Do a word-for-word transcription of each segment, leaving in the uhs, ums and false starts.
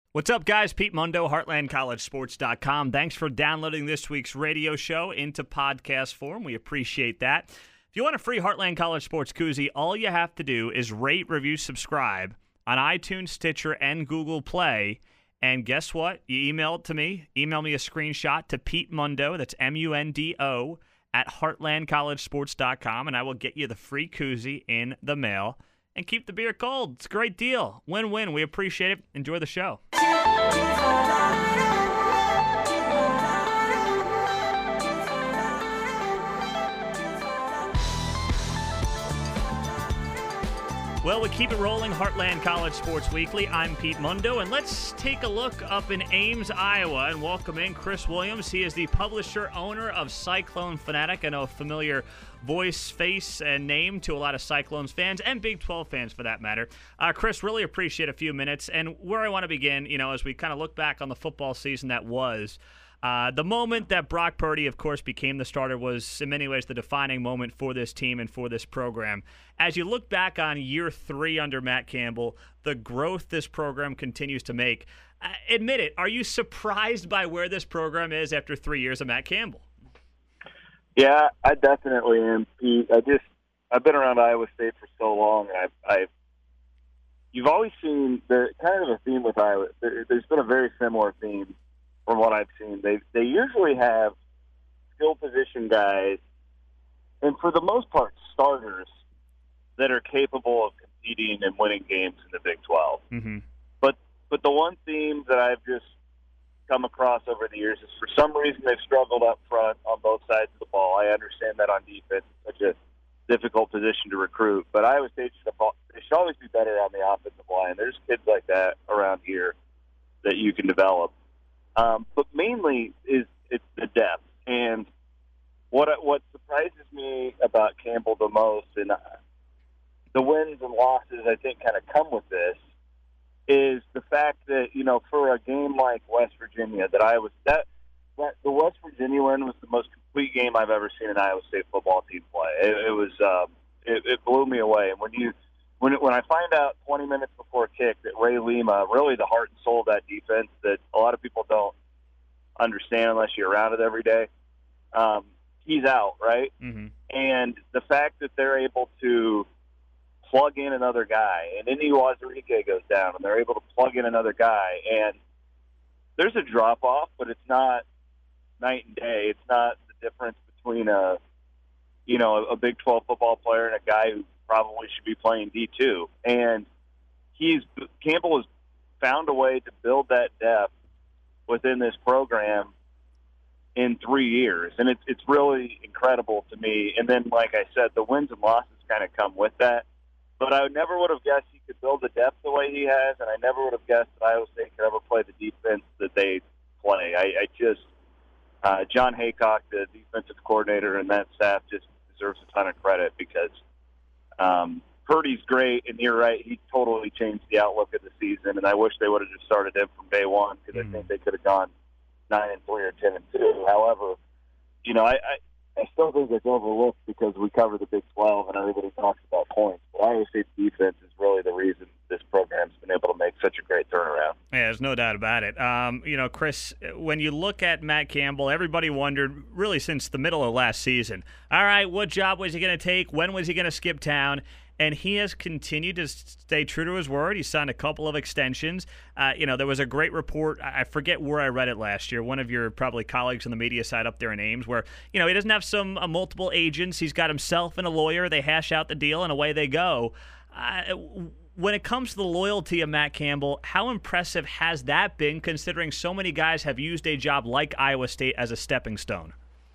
What's up, guys? Pete Mundo, Heartland College Sports dot com. Thanks for downloading this week's radio show into podcast form. We appreciate that. If you want a free Heartland College Sports koozie, all you have to do is rate, review, subscribe on iTunes, Stitcher, and Google Play. And guess what? You email it to me. Email me a screenshot to Pete Mundo, that's M U N D O, at Heartland College Sports dot com, and I will get you the free koozie in the mail. And keep the beer cold. It's a great deal. Win-win. We appreciate it. Enjoy the show. Well, we keep it rolling. Heartland College Sports Weekly. I'm Pete Mundo, and let's take a look up in Ames, Iowa, and welcome in Chris Williams. He is the publisher, owner of Cyclone Fanatic. I know a familiar voice, face, and name to a lot of Cyclones fans and Big twelve fans for that matter. Uh, Chris, really appreciate a few minutes. And where I want to begin, you know, as we kind of look back on the football season that was, Uh, the moment that Brock Purdy, of course, became the starter was in many ways the defining moment for this team and for this program. As you look back on year three under Matt Campbell, the growth this program continues to make, uh, admit it, are you surprised by where this program is after three years of Matt Campbell? Yeah, I definitely am, Pete. I just, I've been around Iowa State for so long, and I've, I've you've always seen the kind of a theme with Iowa. There, there's been a very similar theme. From what I've seen, they they usually have skill position guys, and for the most part, starters that are capable of competing and winning games in the Big twelve. Mm-hmm. But but the one theme that I've just come across over the years is for some reason they've struggled up front on both sides of the ball. I understand that on defense, it's such a difficult position to recruit, but Iowa State should, they should always be better on the offensive line. There's kids like that around here that you can develop. Um, but mainly is it's the depth. And what what surprises me about Campbell the most, and the wins and losses I think kind of come with this, is the fact that, you know, for a game like West Virginia, that I was that, that the West Virginia win was the most complete game I've ever seen an Iowa State football team play. It, it was um, it, it blew me away. And when you When when I find out twenty minutes before kick that Ray Lima, really the heart and soul of that defense that a lot of people don't understand unless you're around it every day, um, he's out, right? Mm-hmm. And the fact that they're able to plug in another guy, and Indy Wazirike goes down, and they're able to plug in another guy, and there's a drop-off, but it's not night and day. It's not the difference between a, you know, a Big twelve football player and a guy who probably should be playing D two. And he's Campbell has found a way to build that depth within this program in three years. And it's it's really incredible to me. And then, like I said, the wins and losses kind of come with that. But I never would have guessed he could build the depth the way he has, and I never would have guessed that Iowa State could ever play the defense that they play. I, I just uh, John Haycock, the defensive coordinator, and that staff just deserves a ton of credit because Um, Purdy's great, and you're right. He totally changed the outlook of the season, and I wish they would have just started him from day one because mm. I think they could have gone nine and three or ten and two. However, you know, I, I, I still think it's overlooked because we cover the Big twelve and everybody talks about points. But Iowa State's defense is really the reason this program's been able to make such a great turnaround. Yeah, there's no doubt about it. Um, you know, Chris, when you look at Matt Campbell, everybody wondered really since the middle of last season, all right, what job was he going to take? When was he going to skip town? And he has continued to stay true to his word. He signed a couple of extensions. Uh, you know, there was a great report. I forget where I read it last year. One of your probably colleagues on the media side up there in Ames, where, you know, he doesn't have some uh, multiple agents. He's got himself and a lawyer. They hash out the deal, and away they go. Uh, when it comes to the loyalty of Matt Campbell, how impressive has that been, considering so many guys have used a job like Iowa State as a stepping stone?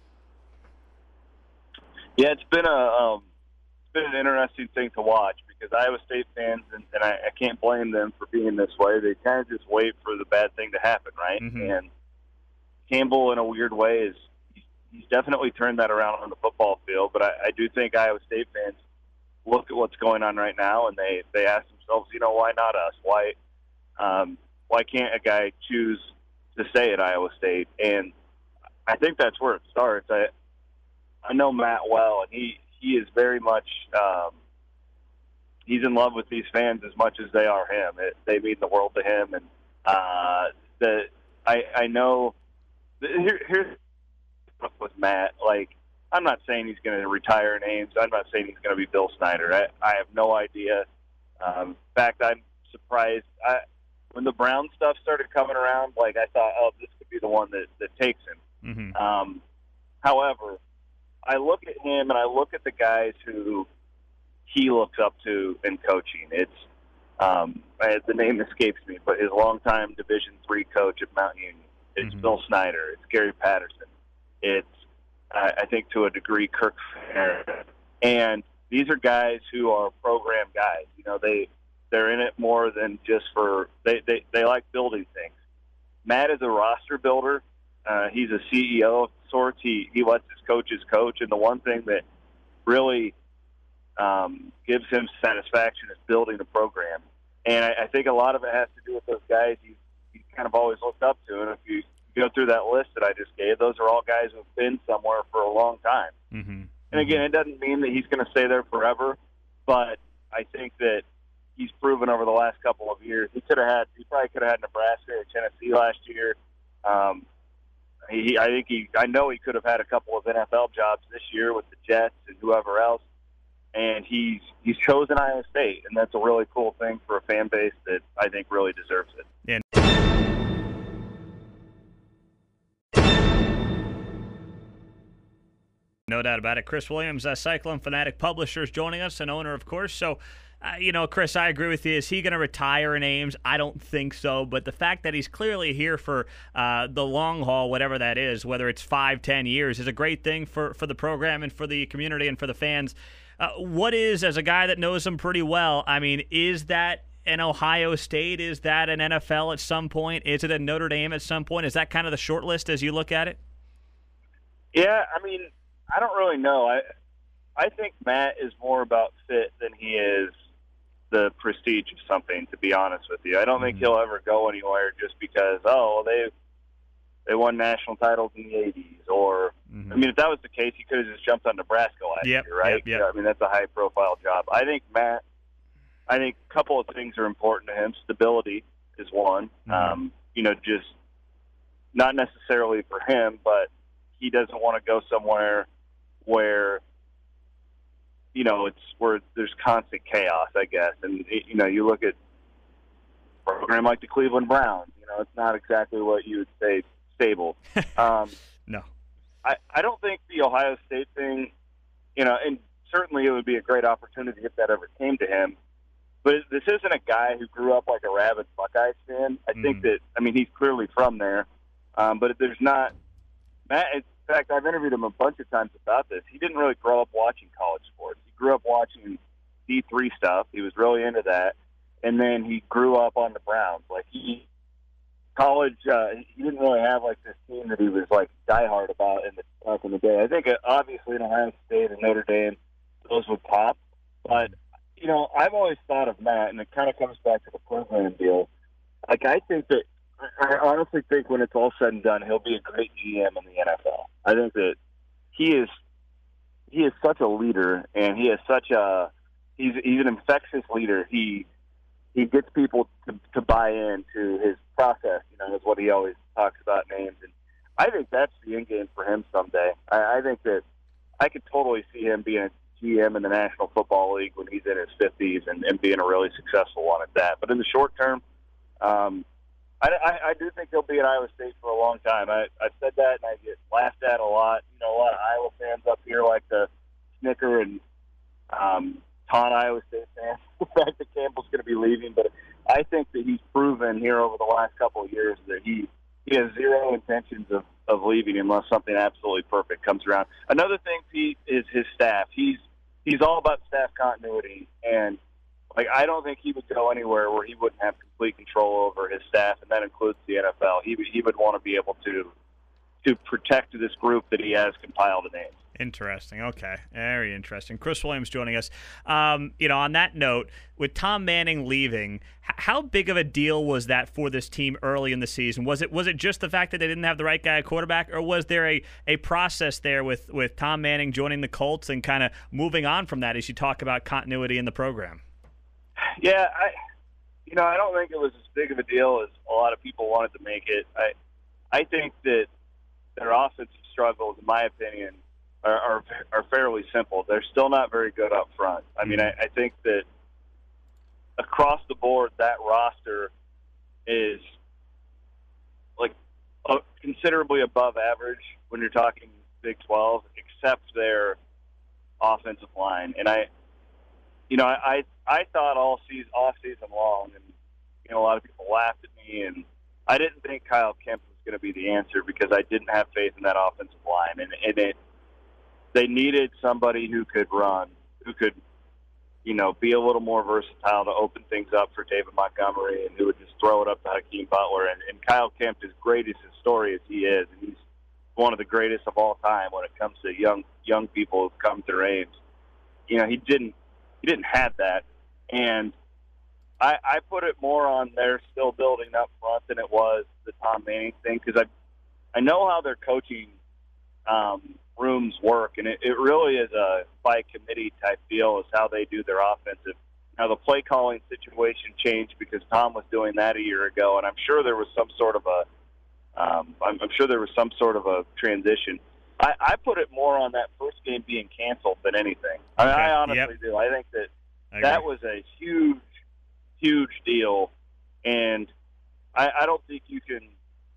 Yeah, it's been a um, it's been an interesting thing to watch because Iowa State fans, and, and I, I can't blame them for being this way. They kind of just wait for the bad thing to happen, right? Mm-hmm. And Campbell, in a weird way, is he's definitely turned that around on the football field. But I, I do think Iowa State fans look at what's going on right now, and they, they ask themselves, you know, why not us? Why um, why can't a guy choose to stay at Iowa State? And I think that's where it starts. I I know Matt well, and he, he is very much um, he's in love with these fans as much as they are him. It, they mean the world to him, and uh, I know here, here's with Matt. Like, I'm not saying he's going to retire in Ames. I'm not saying he's going to be Bill Snyder. I, I have no idea. Um, in fact, I'm surprised. I, when the Brown stuff started coming around, like I thought, oh, this could be the one that, that takes him. Mm-hmm. Um, however, I look at him and I look at the guys who he looks up to in coaching. It's um, I, the name escapes me, but his longtime Division three coach at Mount Union. It's mm-hmm. Bill Snyder. It's Gary Patterson. It's uh, I think to a degree Kirk Ferentz. And these are guys who are program guys. You know, they they're in it more than just for they they, they like building things. Matt is a roster builder. Uh, he's a C E O of sorts. He he lets his coaches coach, and the one thing that really um, gives him satisfaction is building a program. And I, I think a lot of it has to do with those guys he's, he's kind of always looked up to. And if you go through that list that I just gave, those are all guys who've been somewhere for a long time. Mm-hmm. And again, it doesn't mean that he's going to stay there forever, but I think that he's proven over the last couple of years. He could have had, he probably could have had Nebraska or Tennessee last year. Um, he, I think he, I know he could have had a couple of N F L jobs this year with the Jets and whoever else. And he's he's chosen Iowa State, and that's a really cool thing for a fan base that I think really deserves it. Yeah. No doubt about it. Chris Williams, uh, Cyclone Fanatic Publishers, joining us, an owner, of course. So, uh, you know, Chris, I agree with you. Is he going to retire in Ames? I don't think so. But the fact that he's clearly here for uh, the long haul, whatever that is, whether it's five, ten years, is a great thing for, for the program and for the community and for the fans. Uh, what is, as a guy that knows him pretty well, I mean, is that an Ohio State? Is that an N F L at some point? Is it a Notre Dame at some point? Is that kind of the short list as you look at it? Yeah, I mean, I don't really know. I I think Matt is more about fit than he is the prestige of something, to be honest with you. I don't mm-hmm. think he'll ever go anywhere just because, oh, they they won national titles in the eighties. Or, mm-hmm. I mean, if that was the case, he could have just jumped on Nebraska last yep, year, right? Yep, yep. Yeah, I mean, that's a high-profile job. I think Matt, I think a couple of things are important to him. Stability is one. Mm-hmm. Um, you know, just not necessarily for him, but he doesn't want to go somewhere where, you know, it's where there's constant chaos, I guess. And, you know, you look at a program like the Cleveland Browns, you know, it's not exactly what you would say stable. Um, no. I, I don't think the Ohio State thing, you know, and certainly it would be a great opportunity if that ever came to him. But this isn't a guy who grew up like a rabid Buckeyes fan. I mm. think that, I mean, he's clearly from there. Um, but there's not, Matt, in fact, I've interviewed him a bunch of times about this. He didn't really grow up watching college sports. He grew up watching D three stuff. He was really into that. And then he grew up on the Browns. Like, he, college, uh, he didn't really have, like, this team that he was, like, diehard about in the, back in the day. I think, uh, obviously, in Ohio State and Notre Dame, those would pop. But, you know, I've always thought of Matt, and it kind of comes back to the program deal. Like, I think that, I honestly think when it's all said and done, he'll be a great G M in the N F L. I think that he is he is such a leader, and he is such a he's he's an infectious leader. He he gets people to, to buy into his process. You know, is what he always talks about names, and I think that's the end game for him someday. I, I think that I could totally see him being a G M in the National Football League when he's in his fifties and, and being a really successful one at that. But in the short term, um, I, I, I do think he'll be at Iowa State for a long time. I, I've said that, and I get laughed at a lot. You know, a lot of Iowa fans up here like to snicker and um, taunt Iowa State fans the fact that Campbell's going to be leaving. But I think that he's proven here over the last couple of years that he, he has zero intentions of, of leaving unless something absolutely perfect comes around. Another thing, Pete, is his staff. He's he's all about staff continuity, and like, I don't think he would go anywhere where he wouldn't have complete control over his staff, and that includes the N F L. He he would want to be able to to protect this group that he has compiled in Ames. Interesting. Okay. Very interesting. Chris Williams joining us. Um, you know, on that note, with Tom Manning leaving, h- how big of a deal was that for this team early in the season? Was it was it just the fact that they didn't have the right guy at quarterback, or was there a, a process there with, with Tom Manning joining the Colts and kind of moving on from that as you talk about continuity in the program? Yeah, I, you know, I don't think it was as big of a deal as a lot of people wanted to make it. I, I think that their offensive struggles, in my opinion, are, are, are fairly simple. They're still not very good up front. I mean, I, I think that across the board, that roster is like uh, considerably above average when you're talking Big twelve, except their offensive line. And I, you know, I I thought all season, off season long, and you know, a lot of people laughed at me, and I didn't think Kyle Kemp was going to be the answer because I didn't have faith in that offensive line, and, and it they needed somebody who could run, who could, you know, be a little more versatile to open things up for David Montgomery, and who would just throw it up to Hakeem Butler. And, and Kyle Kemp, as great as his story as he is, and he's one of the greatest of all time when it comes to young young people who've come through Ames. You know, he didn't he didn't have that, and I, I put it more on their still building up front than it was the Tom Manning thing, because I I know how their coaching um, rooms work, and it, it really is a by committee type deal is how they do their offensive. Now the play calling situation changed because Tom was doing that a year ago, and I'm sure there was some sort of a Um, I'm, I'm sure there was some sort of a transition. I, I put it more on that first game being canceled than anything. I, okay. I honestly yep. do. I think that I that was a huge, huge deal, and I, I don't think you can.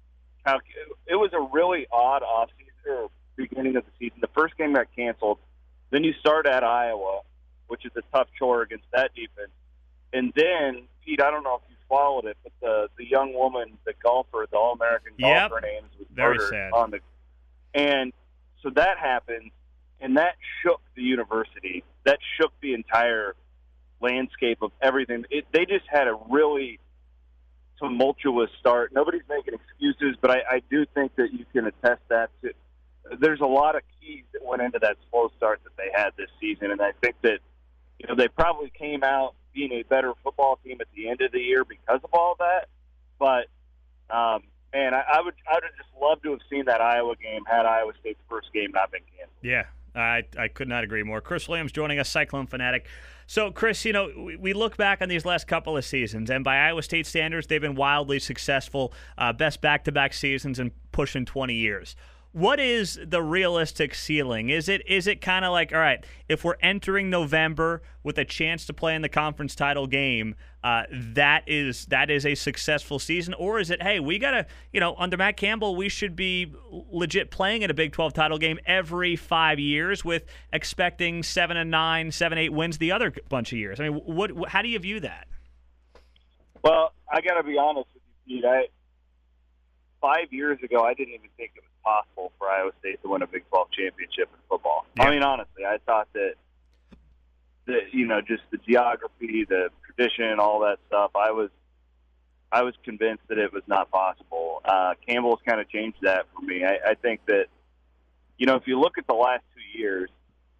It was a really odd offseason or beginning of the season. The first game got canceled. Then you start at Iowa, which is a tough chore against that defense, and then Pete, I don't know if you followed it, but the the young woman, the golfer, the All-American yep. golfer names was Very murdered sad. on the, and so that happened, and that shook the university. That shook the entire landscape of everything. It, they just had a really tumultuous start. Nobody's making excuses, but I, I do think that you can attest that to. There's a lot of keys that went into that slow start that they had this season, and I think that you know they probably came out being a better football team at the end of the year because of all that. But um, man, I, I would I would have just loved to have seen that Iowa game had Iowa State's first game not been canceled. Yeah, I I could not agree more. Chris Williams joining us, Cyclone fanatic. So, Chris, you know, we, we look back on these last couple of seasons, and by Iowa State standards, they've been wildly successful, uh, best back-to-back seasons in pushing twenty years. What is the realistic ceiling? Is it is it kind of like, all right, if we're entering November with a chance to play in the conference title game, uh, that is that is a successful season? Or is it, hey, we got to, you know, under Matt Campbell, we should be legit playing in a Big twelve title game every five years with expecting seven and nine, seven, eight wins the other bunch of years? I mean, what? how do you view that? Well, I got to be honest with you, Pete. I, five years ago, I didn't even think it was possible for Iowa State to win a Big twelve championship in football. Yeah. I mean, honestly, I thought that, that, you know, just the geography, the tradition, all that stuff, I was I was convinced that it was not possible. Uh, Campbell's kind of changed that for me. I, I think that, you know, if you look at the last two years,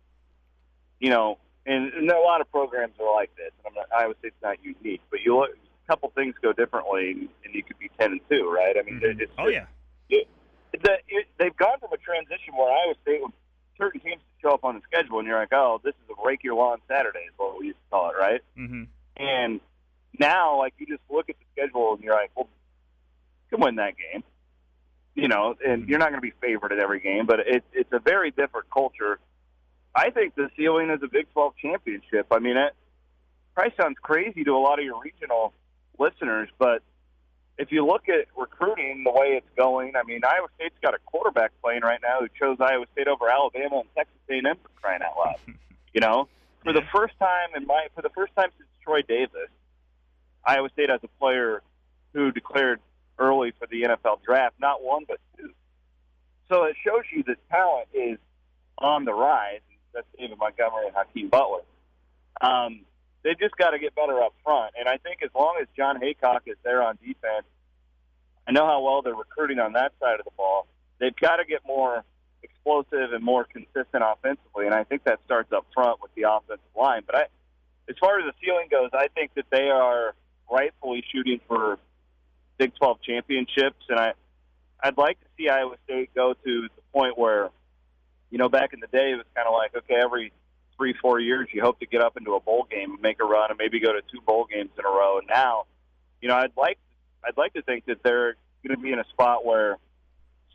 you know, and, and a lot of programs are like this, and I'm not, Iowa State's not unique, but you look, a couple things go differently, and, and you could be ten and two, right? I mean, Mm-hmm. it's Oh, yeah. It, The, it, they've gone from a transition where Iowa State, with certain teams show up on the schedule, and you're like, oh, this is a rake your lawn Saturday is what we used to call it, right? Mm-hmm. And now, like, you just look at the schedule, and you're like, well, you can win that game. You know, and Mm-hmm. you're not going to be favored at every game, but it, it's a very different culture. I think the ceiling is a Big twelve championship. I mean, it probably sounds crazy to a lot of your regional listeners, but if you look at recruiting the way it's going, I mean, Iowa State's got a quarterback playing right now who chose Iowa State over Alabama and Texas A and M for crying out loud. You know, for the first time in my for the first time since Troy Davis, Iowa State has a player who declared early for the N F L draft, not one but two. So it shows you that talent is on the rise. That's David Montgomery and Hakeem Butler. Um, They've just got to get better up front. And I think as long as John Haycock is there on defense, I know how well they're recruiting on that side of the ball. They've got to get more explosive and more consistent offensively, and I think that starts up front with the offensive line. But I, as far as the ceiling goes, I think that they are rightfully shooting for Big twelve championships, and I, I'd like to see Iowa State go to the point where, you know, back in the day it was kind of like, okay, every – three, four years, you hope to get up into a bowl game and make a run and maybe go to two bowl games in a row. And now, you know, I'd like, I'd like to think that they're going to be in a spot where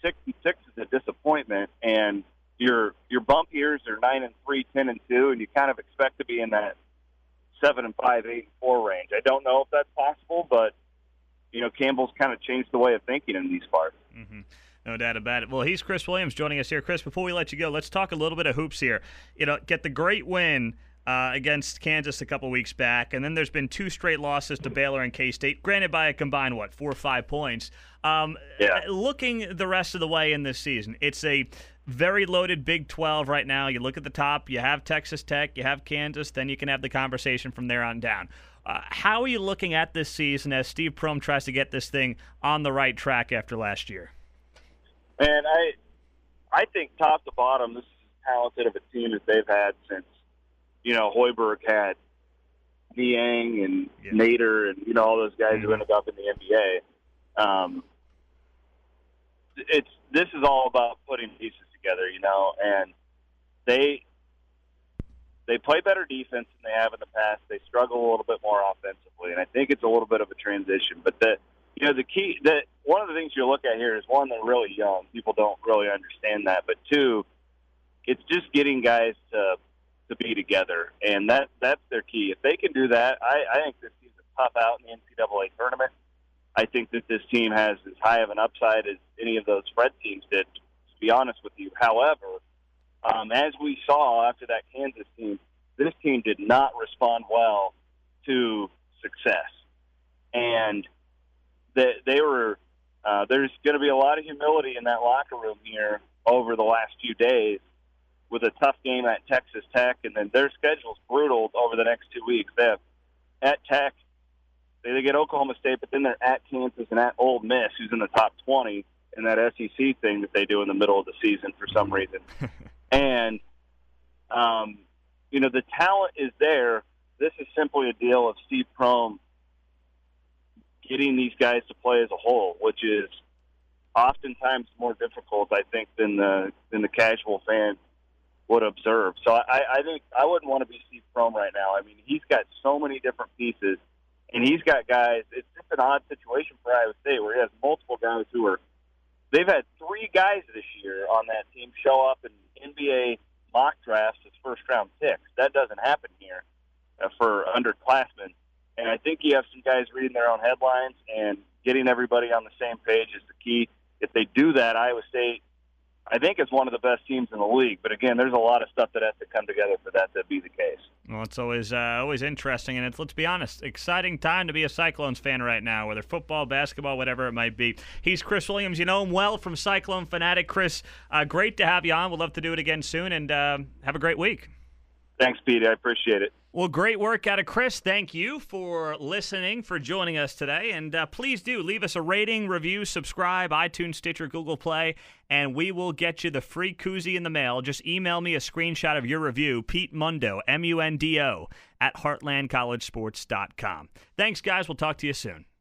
six and six is a disappointment, and your your bump years are nine and three, ten and two, and you kind of expect to be in that seven and five, eight and four range. I don't know if that's possible, but you know, Campbell's kind of changed the way of thinking in these parts. Mm-hmm. No doubt about it. Well, he's Chris Williams joining us here. Chris, before we let you go, let's talk a little bit of hoops here. You know, get the great win uh, against Kansas a couple weeks back, and then there's been two straight losses to Baylor and K-State, granted by a combined, what, four or five points. Um, yeah. Looking the rest of the way in this season, it's a very loaded Big twelve right now. You look at the top, you have Texas Tech, you have Kansas, then you can have the conversation from there on down. Uh, how are you looking at this season as Steve Prohm tries to get this thing on the right track after last year? And I, I think top to bottom, this is as talented of a team as they've had since, you know, Hoiberg had Niang and yeah. Nader and, you know, all those guys mm-hmm. who ended up in the N B A. Um, it's this is all about putting pieces together, you know, and they they play better defense than they have in the past. They struggle a little bit more offensively, and I think it's a little bit of a transition. But the you know the key that one of the things you look at here is one, they're really young. People don't really understand that, but two, it's just getting guys to to be together, and that that's their key. If they can do that, I, I think this team's a tough out in the N C double A tournament. I think that this team has as high of an upside as any of those Fred teams did, to be honest with you. However, um, as we saw after that Kansas team, this team did not respond well to success. And they, they were uh, there's going to be a lot of humility in that locker room here over the last few days with a tough game at Texas Tech, and then their schedule's brutal over the next two weeks. They have at Tech, they get Oklahoma State, but then they're at Kansas and at Ole Miss, who's in the top twenty in that S E C thing that they do in the middle of the season for some reason. and, um, you know, the talent is there. This is simply a deal of Steve Prohm getting these guys to play as a whole, which is oftentimes more difficult, I think, than the than the casual fan would observe. So I, I think I wouldn't want to be Steve Prohm right now. I mean, he's got so many different pieces. And he's got guys, it's just an odd situation for Iowa State where he has multiple guys who are, they've had three guys this year on that team show up in N B A mock drafts as first-round picks. That doesn't happen here uh, for underclassmen. And I think you have some guys reading their own headlines, and getting everybody on the same page is the key. If they do that, Iowa State, I think, is one of the best teams in the league. But, again, there's a lot of stuff that has to come together for that to be the case. Well, it's always uh, always interesting, and it's, let's be honest, exciting time to be a Cyclones fan right now, whether football, basketball, whatever it might be. He's Chris Williams. You know him well from Cyclone Fanatic. Chris, uh, great to have you on. We'd love to do it again soon, and uh, have a great week. Thanks, Pete. I appreciate it. Well, great work out of Chris. Thank you for listening, for joining us today. And uh, please do leave us a rating, review, subscribe, iTunes, Stitcher, Google Play, and we will get you the free koozie in the mail. Just email me a screenshot of your review, Pete Mundo, M U N D O, at heartland college sports dot com. Thanks, guys. We'll talk to you soon.